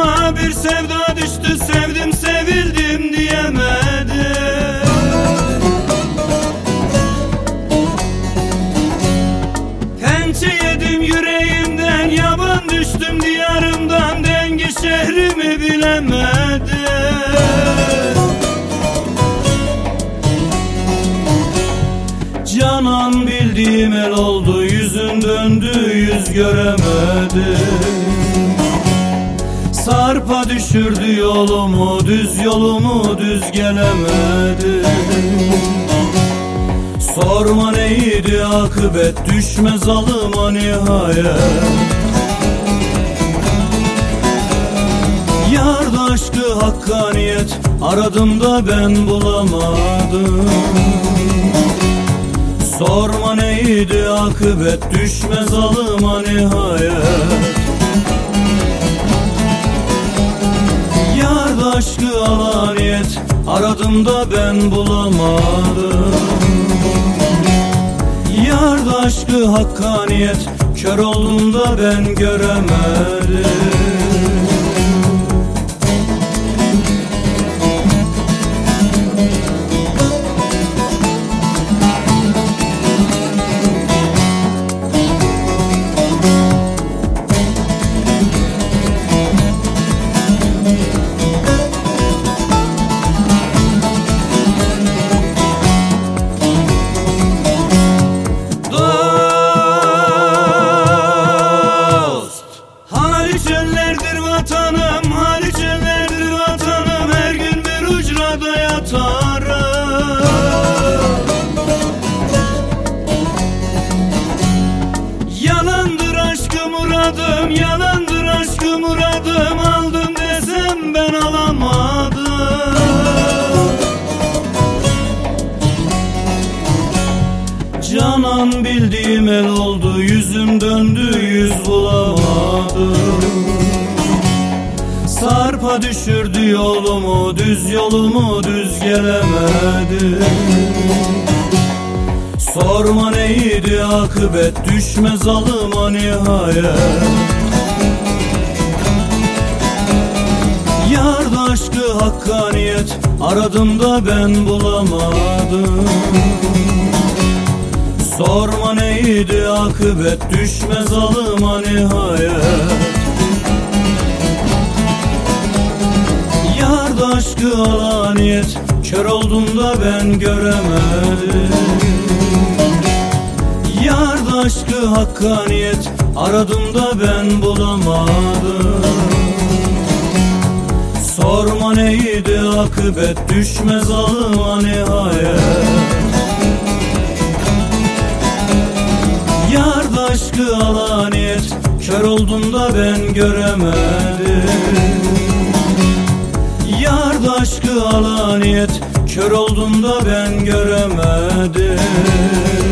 Başıma bir sevda düştü, sevdim sevildim diyemedim. Pençe yedim yüreğimden, yaban düştüm diyarımdan, dengi şehrimi bilemedim. Canan bildiğim el oldu, yüzün döndü yüz göremedim. Sarpa düşürdü yolumu, düz yolumu düz gelemedim. Sorma neydi akıbet, düşmez alıma nihayet. Yarda aşkı hakkaniyet, aradım da ben bulamadım. Sorma neydi akıbet, düşmez alıma nihayet. Yarda aşkı alaniyet, aradım da ben bulamadım. Yarda aşkı hakkaniyet, kör oldum da ben göremedim. Haliçenlerdir vatanım, Haliçenlerdir vatanım, her gün bir ucrada yatarım. Yalandır aşkı muradım, yalandır aşkı muradım, aldım desem ben alamadım. Canan bildiğim el oldu, yüzüm döndü yüz bulamadım. Sarpa düşürdü yolumu, düz yolumu düz gelemedim. Sorma neydi akıbet, düşmez alıma nihayet. Yarda aşkı hakkaniyet, aradım da ben bulamadım. Sorma neydi akıbet, düşmez alıma nihayet. Yarda aşkı alaniyet, kör oldum da ben göremedim. Yarda aşkı hakkaniyet, aradım da ben bulamadım. Sorma neydi akıbet, düşmez alıma nihayet. Yarda aşkı alaniyet, kör oldum da ben göremedim. Yarda aşkı alaniyet, kör oldum da ben göremedim.